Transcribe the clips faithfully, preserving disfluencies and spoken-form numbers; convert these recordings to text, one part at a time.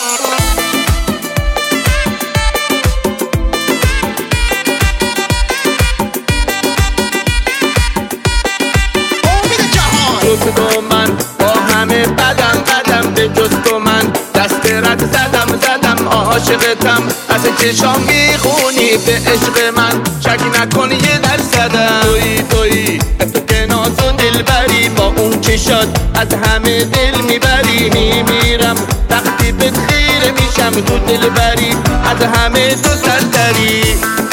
جز تو من با همه بدم بدم، به جز تو من دست رد زدم زدم عاشقتم، از چشام میخونی به عشق من، شک نکن یه درصدم. تویی تویی تو که ناز و دلبری، با اون چشات از همه دل میبری. میمیرم وقتی بهت خیره میشم، تو دلبری از همه تو سرتری.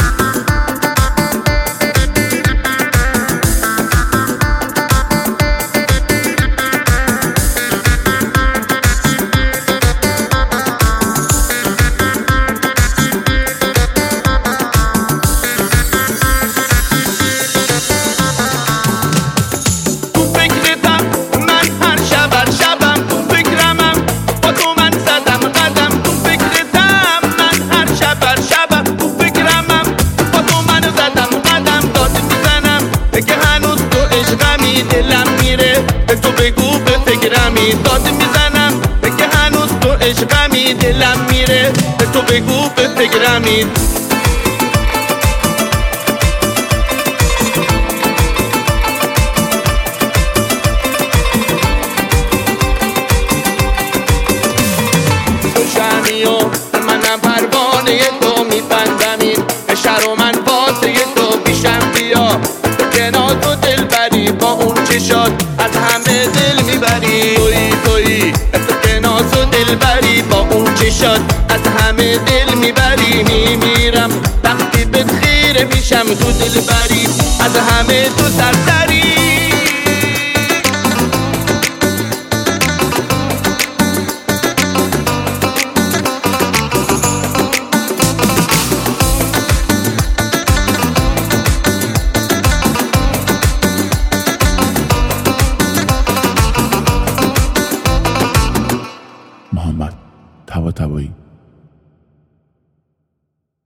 دلم میره به تو بگو به فکرمی، داد میزنم که هنوز تو عشقمی. دلم میره به تو بگو به فکرمی. تو شمی و منم پروانه تو، میبندمین شهر و من واسه تو پیشم بیا. که ناز و دلبری با اون چشات از همه دل میبری. تویی تویی تو که ناز و دلبری، با اون چشات از همه دل میبری. میمیرم وقتی بهت خیره میشم، تو دلبری از همه تو سرتری. محمد طباطبایی.